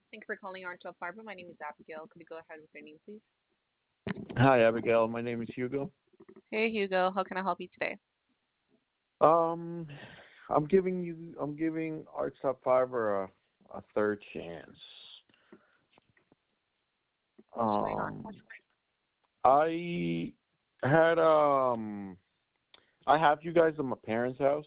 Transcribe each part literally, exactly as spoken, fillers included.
Thank you for calling R twelve Fiber. My name is Abigail. Could you go ahead with your name, please? Hi, Abigail. My name is Hugo. Hey, Hugo. How can I help you today? Um, I'm giving you, I'm giving Arts Top Fiber a, a third chance. What's going on? Um, I had, um, I have you guys at my parents' house,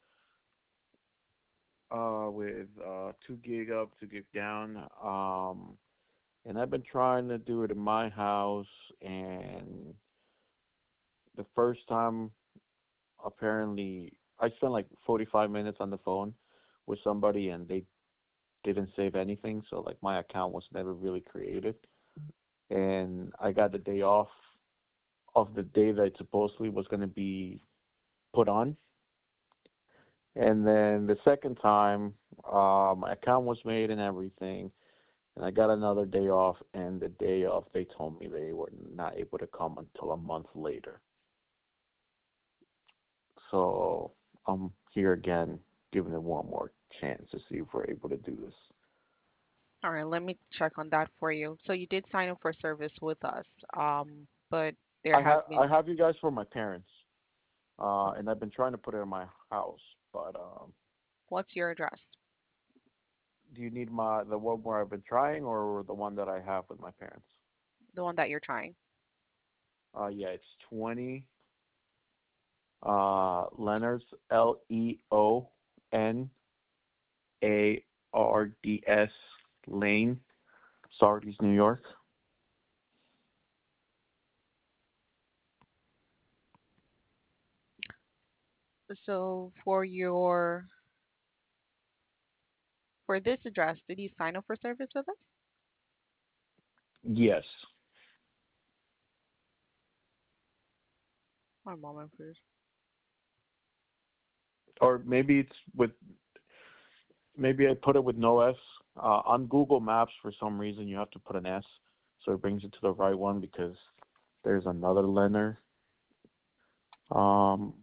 uh, with, uh, two gig up, two gig down. Um, and I've been trying to do it in my house, and the first time, apparently, I spent like forty-five minutes on the phone with somebody, and they didn't save anything, so like my account was never really created. And I got the day off of the day that it supposedly was going to be put on. And then the second time, uh, my account was made and everything, and I got another day off. And the day off, they told me they were not able to come until a month later. So I'm here again, giving it one more chance to see if we're able to do this. All right, let me check on that for you. So you did sign up for service with us, um, but there I has have I been. have you guys for my parents. Uh, and I've been trying to put it in my house. But um, What's your address? do you need my the one where I've been trying, or the one that I have with my parents? The one that you're trying. Uh, yeah, it's twenty uh, Leonard's L E O N A R D S Lane, Sardis, New York. So for your for this address, did you sign up for service with us? Yes, One moment, please. or maybe it's with maybe I put it with no S. Uh, on Google Maps, for some reason, you have to put an S, so it brings it to the right one because there's another Leonard. Um,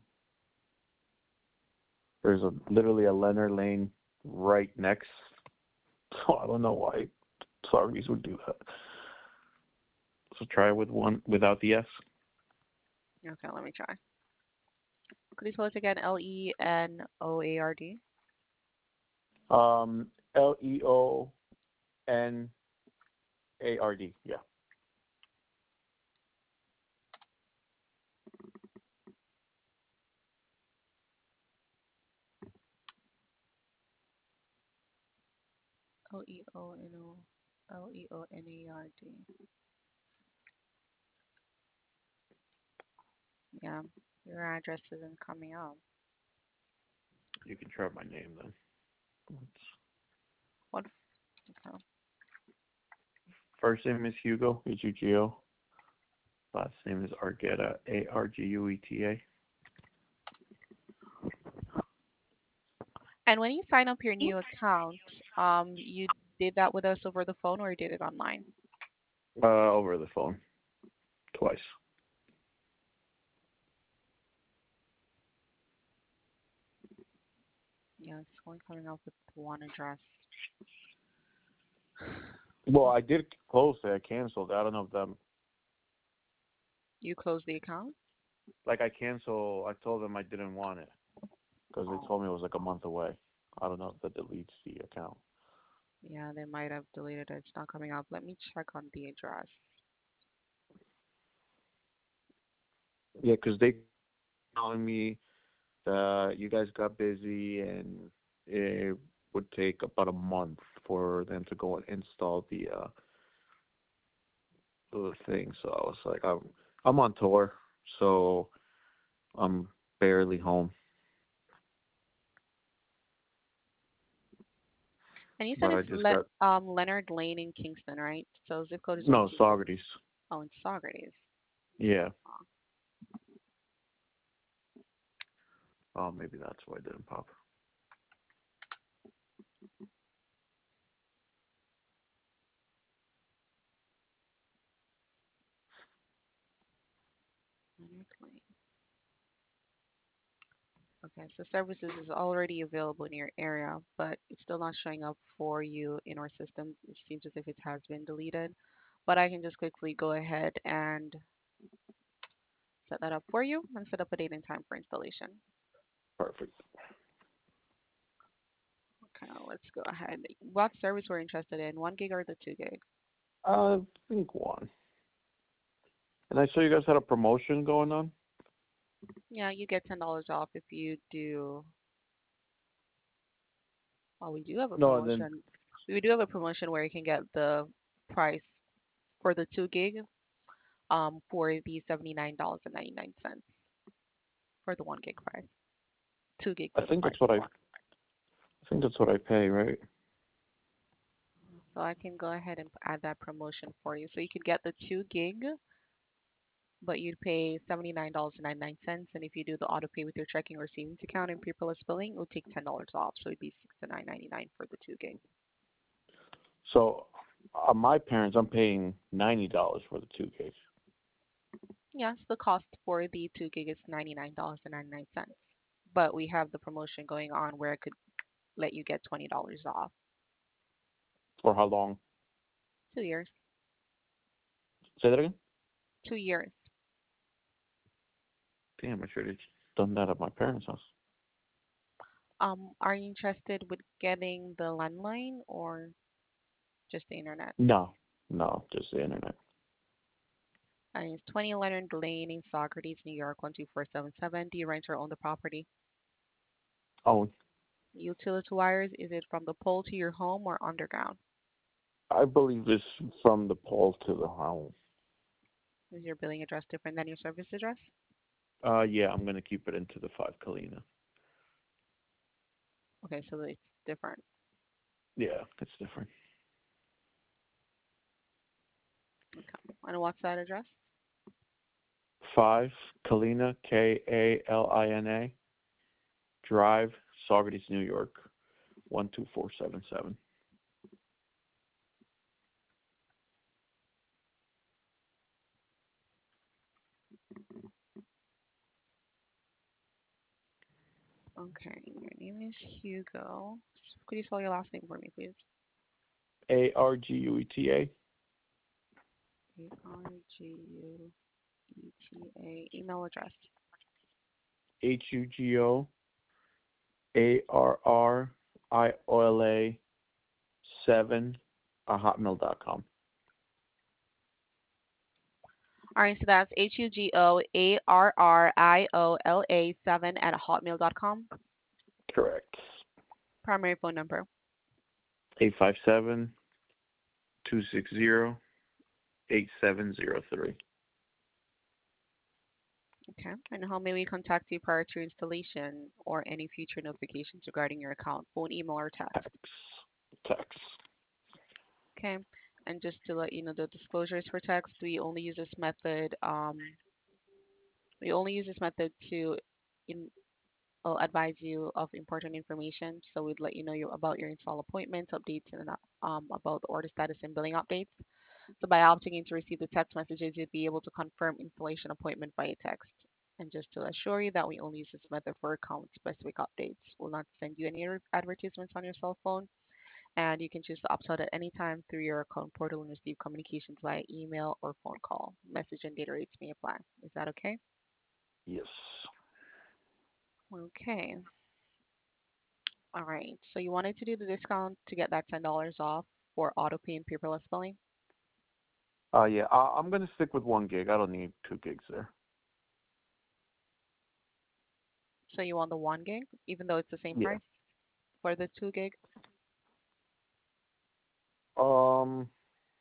there's a literally a Leonard Lane right next. So I don't know why Sardis would do that. So try it with one without the S. Okay, let me try. Could you spell it again? L E N O A R D. Um, L E O N A R D. Yeah. L E O N O L E O N A R D. Yeah, your address isn't coming up. You can try my name then. What? Okay. First name is Hugo, H U G O. Last name is Argueta, A R G U E T A. And when you sign up your new account, um, you did that with us over the phone or you did it online? Uh, over the phone twice. Yeah, it's only coming up with one address. Well, I did close it. I canceled. I don't know if them You closed the account? like I canceled. I told them I didn't want it because they Oh, told me it was like a month away. I don't know if that deletes the account. yeah, they might have deleted it. It's not coming up. Let me check on the address. Yeah, because they telling me that you guys got busy and it would take about a month for them to go and install the uh the thing. So I was like, I'm I'm on tour, so I'm barely home. And you said But I it's just Le got um, Leonard Lane in Kingston, right? So zip code is one no two zero. Socrates. Oh, in Saugerties. Yeah. Oh, maybe that's why it didn't pop. Leonard Lane. Okay, so services is already available in your area, but it's still not showing up for you in our system. It seems as if it has been deleted. But I can just quickly go ahead and set that up for you and set up a date and time for installation. Perfect. Okay, let's go ahead. What service we're interested in, one gig or the two gig? I think one. And I saw you guys had a promotion going on. Yeah, you get ten dollars off if you do. Oh, we do have a No, and then promotion. We do have a promotion where you can get the price for the two gig um for the seventy-nine dollars and ninety-nine cents for the one gig price. Two gigs I is the think price that's what for I, one. I think that's what I pay, right? So I can go ahead and add that promotion for you. So you could get the two gig, but you'd pay seventy-nine dollars and ninety-nine cents. And if you do the auto pay with your checking or savings account and paperless billing, it would take ten dollars off. So it'd be sixty-nine ninety-nine for the two gig. So, uh, my parents, I'm paying ninety dollars for the two gigs. Yes, the cost for the two gig is ninety-nine dollars and ninety-nine cents. But we have the promotion going on where it could let you get twenty dollars off. For how long? Two years. Say that again. Two years. Damn, I should have done that at my parents' house. Um, are you interested with getting the landline or just the internet? No, no, just the internet. And it's twenty Leonard Lane in Socrates, New York, one two four seven seven. Do you rent or own the property? Oh, Utility wires, is it from the pole to your home or underground? I believe it's from the pole to the home. Is your billing address different than your service address? Uh, yeah, I'm gonna keep it into the five Kalina. Okay, so it's different. Yeah, it's different. Okay. And what's that address? Five Kalina, K A L I N A Drive, Saugerties, New York, one two four seven seven. Okay, your name is Hugo. Could you spell your last name for me, please? A R G U E T A. A R G U E T A. Email address. H U G O A R R I O L A seven at hotmail dot com. All right, so that's H U G O A R R I O L A seven at hotmail dot com. Correct. Primary phone number. Eight five seven two six zero eight seven zero three. Okay. And how may we contact you prior to installation or any future notifications regarding your account? Phone, email, or text? Text. Text. Okay. And just to let you know, the disclosures for text, we only use this method. Um, we only use this method to in, uh, advise you of important information. So we'd let you know your, about your install appointments, updates, and um, about the order status and billing updates. So by opting in to receive the text messages, you'd be able to confirm installation appointment via text. And just to assure you that we only use this method for account specific updates. We'll not send you any advertisements on your cell phone, and you can choose to opt out at any time through your account portal and receive communications via email or phone call. Message and data rates may apply. Is that okay? Yes. Okay. All right. So you wanted to do the discount to get that ten dollars off for auto pay and paperless billing. Uh, yeah, I, I'm gonna stick with one gig. I don't need two gigs there. So you want the one gig, even though it's the same Yeah. price for the two gig? Um,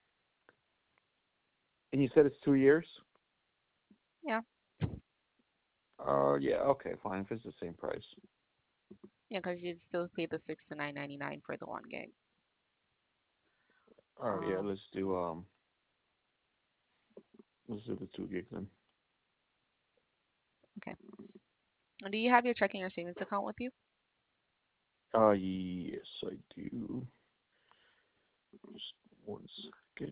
and you said it's two years. Yeah. Uh, yeah. Okay, fine. If it's the same price. Yeah, because you'd still pay the sixty-nine ninety-nine for the one gig. All right. Yeah. Um, Let's do um. Let's do the two gigs then. okay. And do you have your checking or savings account with you? Uh, yes, I do. Just one second.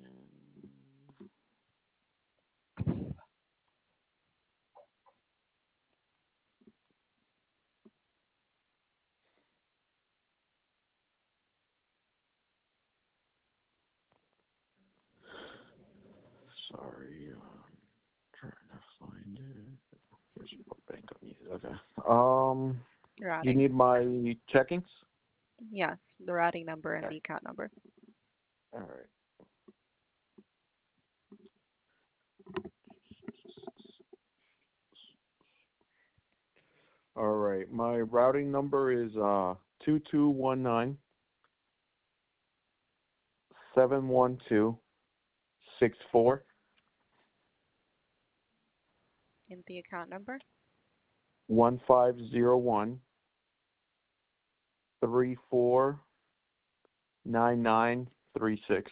Sorry, I'm trying to find it. Where's what bank I'm using? Okay. Um, you Routing. need my checkings? Yes, the routing number and Okay. the account number. All right. All right. My routing number is uh two two one nine seven one two six four And the account number. one five zero one three four nine nine three six.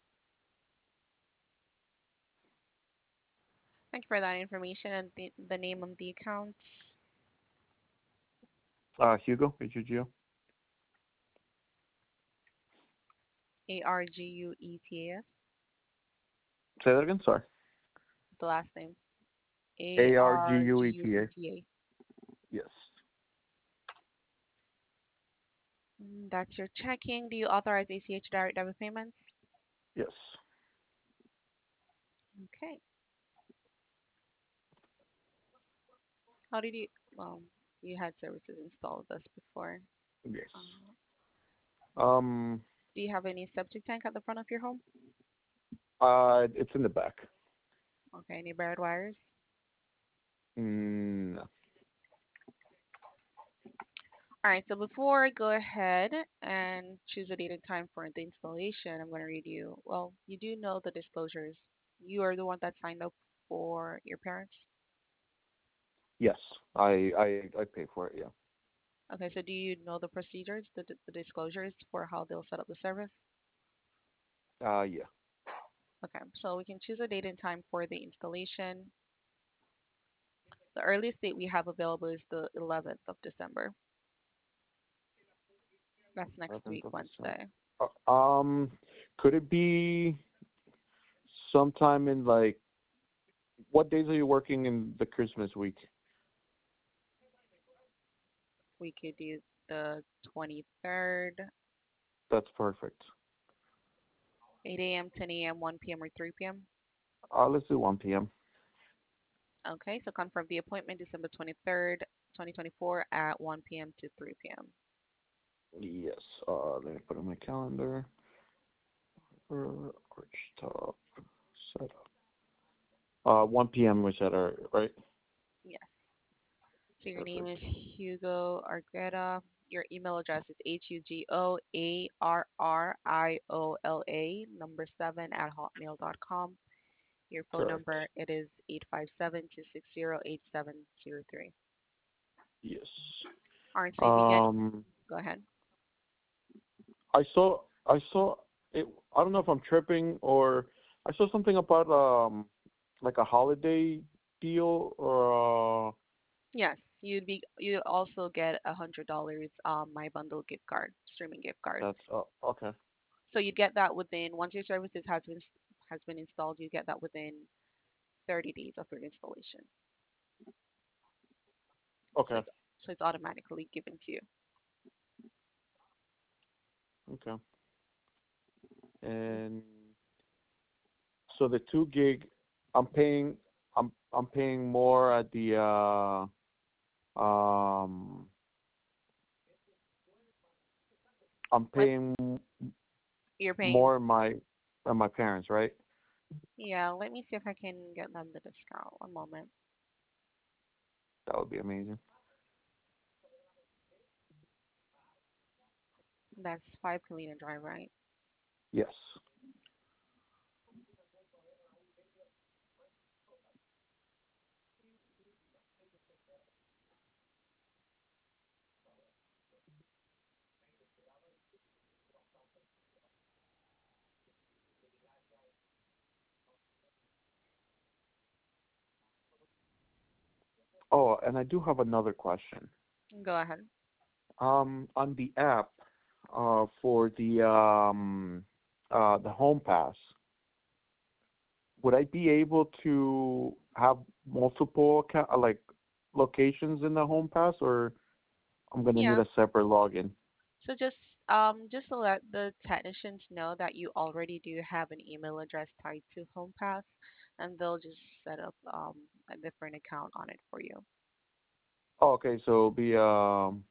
Thank you for that information and the, the name of the account. Uh, Hugo, H U G O. A R G U E T A S. Say that again. Sorry. The last name. A A R G R G U E U T E A. T A. Yes. Mm, that's your checking. Do you authorize A C H direct debit payments? Yes. Okay. How did you? Well, you had services installed with us before. Yes. Uh, Um. do you have any septic tank at the front of your home? Uh, it's in the back. Okay. Any buried wires? Mm, no. All right. So before I go ahead and choose a date and time for the installation, I'm going to read you. Well, you do know the disclosures. You are the one that signed up for your parents. Yes. I I I pay for it. Yeah. Okay. So do you know the procedures, the, the disclosures for how they'll set up the service? Uh, yeah. Okay. So we can choose a date and time for the installation. The earliest date we have available is the eleventh of December. That's next eleventh week, of December. Wednesday. Uh, um, could it be sometime in like what days are you working in the Christmas week? We could do the twenty-third, That's perfect. eight a m, ten a m, one p m, or three p m. Uh, let's do one p m. Okay, so confirm the appointment December twenty-third, twenty twenty-four at one p m to three p m. Yes. Uh, let me put it on my calendar. Uh, Arch top setup. Uh, one p m we said, uh, right? Yes. So your name Perfect. is Hugo Argueta. Your email address is H U G O A R R I O L A number seven at hotmail dot com. Your phone Correct. number it is eight five seven, two six zero, eight seven zero three. Yes. All right, so you begin. Um, Go ahead. I saw I saw it. I don't know if I'm tripping or I saw something about um like a holiday deal or uh Yes, you'd be you also get a hundred dollars um my bundle gift card, streaming gift card. that's uh, okay. So you'd get that within once your services has been has been installed, you get that within thirty days of your installation. So Okay. it's so it's automatically given to you. Okay. And so the two gig, I'm paying I'm I'm paying more at the uh um I'm What paying you're paying? more in my than my parents, right? Yeah, let me see if I can get them the discount. One moment. That would be amazing. That's five Kalina Drive, right? Yes. Oh, and I do have another question. Go ahead. Um, on the app, uh, for the um, uh, the Home Pass, would I be able to have multiple account, uh, like locations in the Home Pass, or I'm gonna need Yeah. a separate login? So just um just to let the technicians know that you already do have an email address tied to HomePass. and they'll just set up um a different account on it for you. Oh, okay, so it'll be um,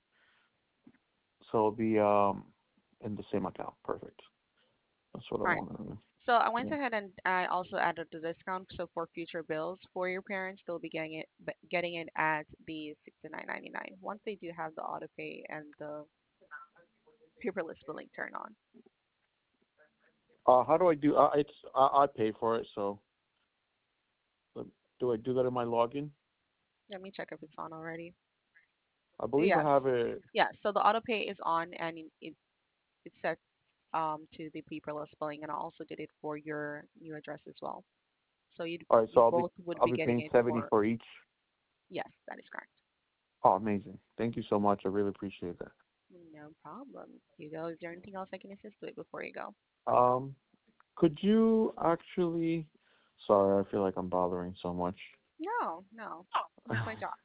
so it'll be um, in the same account. Perfect. That's what I All right. wanted to know. So I went Yeah. ahead and I also added the discount. So for future bills for your parents, they'll be getting it b- getting it at the sixty-nine ninety-nine once they do have the auto pay and the paperless billing turn on. Uh, how do I do? Uh, it's I, I pay for it, so uh, do I do that in my login? Let me check if it's on already. I believe I Yes. have it. Yeah, so the auto pay is on and it it, it's set um to the paperless billing, and I also did it for your new address as well. So you All right, so you I'll be both would I'll be be getting paying it seventy for. for each. Yes, that is correct. Oh, amazing! Thank you so much. I really appreciate that. No problem. You go. Is there anything else I can assist with before you go? Um, could you actually? Sorry, I feel like I'm bothering so much. No, no. It's my job.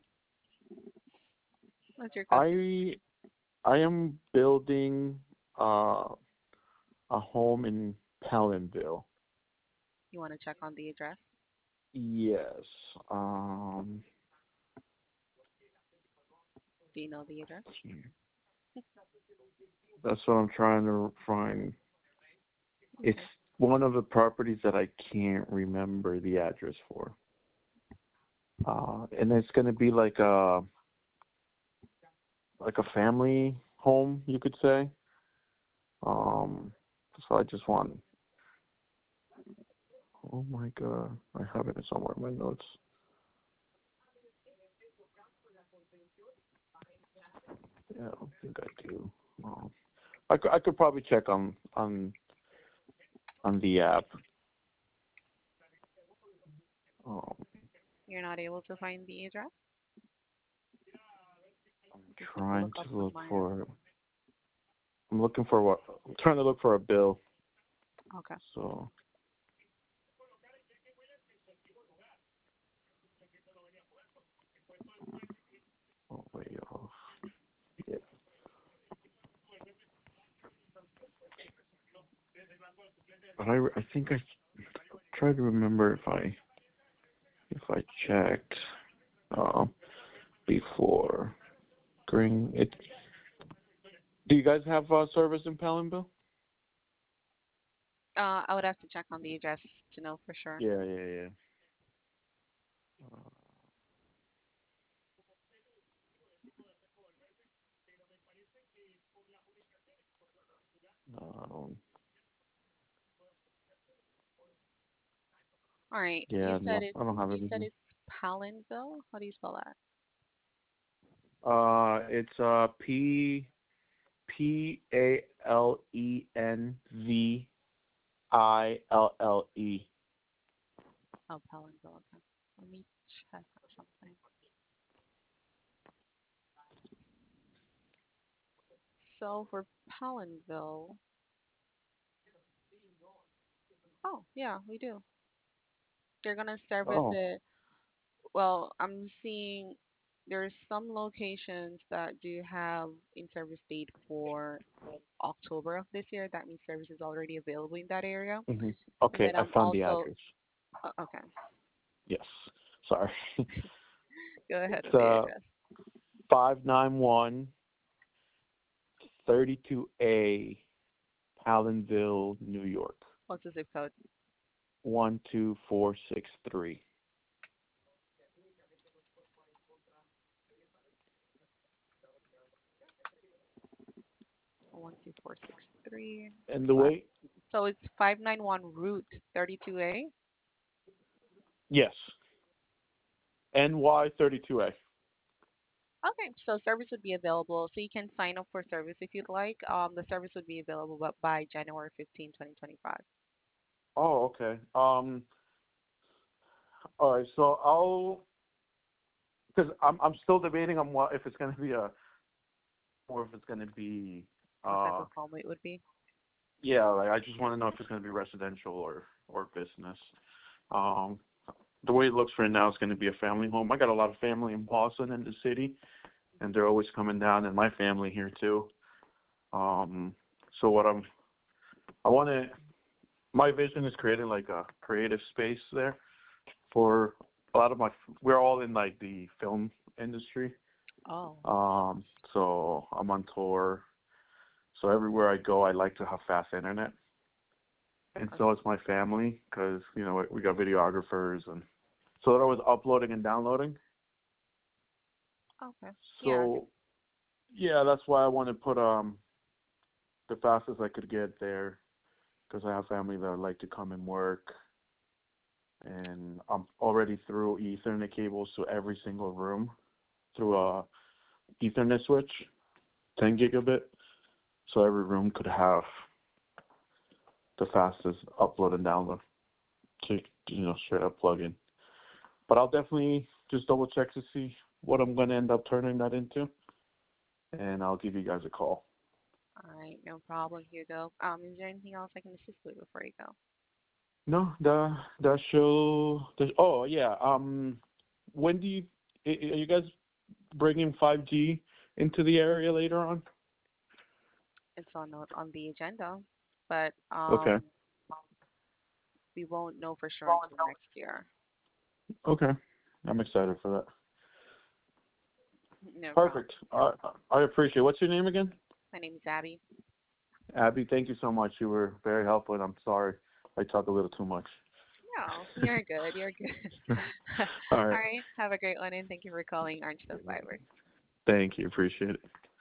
What's your question? I I am building uh, a home in Palinville. You want to check on the address? Yes. Um, Do you know the address? that's what I'm trying to find. It's Okay. one of the properties that I can't remember the address for. Uh, and it's gonna be like a like a family home, you could say. Um, so I just want. Oh my god, I have it somewhere in my notes. Yeah, I don't think I do. Um, I could I could probably check on on on the app. Um, You're not able to find the address? I'm I can simply trying look up to on look my end. for. I'm looking for what? I'm trying to look for a bill. Okay. So, oh, way off. Yeah, but I, I think I tried to remember if I if I checked uh, before. Green. It. Do you guys have uh, service in Palinville? Uh, I would have to check on the address to know for sure. Yeah, yeah, yeah. Uh, um, All right. You yeah, said no, it's I don't have you said anything. it's Palinville. How do you spell that? Uh, it's uh P P A L E N V I L L E. Oh, Palinville. Okay. Let me check something. So for Palinville, oh yeah, we do. They're gonna service Oh. it. Well, I'm seeing there's some locations that do have in-service date for October of this year. That means service is already available in that area. Hmm. And Okay, then I I'm found the also address. uh, okay. Yes. Sorry. Go ahead It's with the uh address. five nine one thirty two A, Palinville, New York. What's the zip code? One two four six three. One two four six three. And the way? So it's five nine one Route thirty-two A. Yes. N Y thirty two A. Okay, so service would be available. So you can sign up for service if you'd like. Um, the service would be available bu- by January fifteenth, twenty twenty-five. Oh, okay. Um. All right. So I'll because I'm I'm still debating on what if it's gonna be a or if it's gonna be What type uh of home it would be? yeah, like I just want to know if it's gonna be residential or or business. Um, the way it looks right now, it's gonna be a family home. I got a lot of family in Boston and the city, and they're always coming down, and my family here too. Um, so what I'm I want to my vision is creating like a creative space there for a lot of my. We're all in like the film industry. Oh, Um, so I'm on tour. So everywhere I go, I like to have fast internet, and so is okay. my family because you know we got videographers, and so they're always uploading and downloading. Okay. Yeah. So yeah, that's why I want to put um the fastest I could get there because I have family that like to come and work, and I'm already through Ethernet cables to every single room through a Ethernet switch, ten gigabit, so every room could have the fastest upload and download to you know straight up plug in. But I'll definitely just double check to see what I'm going to end up turning that into, and I'll give you guys a call. All right. No problem, Hugo. Um, is there anything else I can assist with before you go? No, the the show. The, oh yeah. Um, when do you are you guys bringing five G into the area later on? It's on the on the agenda, but Okay. um, we won't know for sure until next year. Okay. I'm excited for that. No problem. Perfect. I I appreciate it. What's your name again? My name is Abby. Abby, thank you so much. You were very helpful, and I'm sorry I talked a little too much. No, you're good. You're good. All All right. right. Have a great one, and thank you for calling Orange Stone Fibers. Thank you. Appreciate it.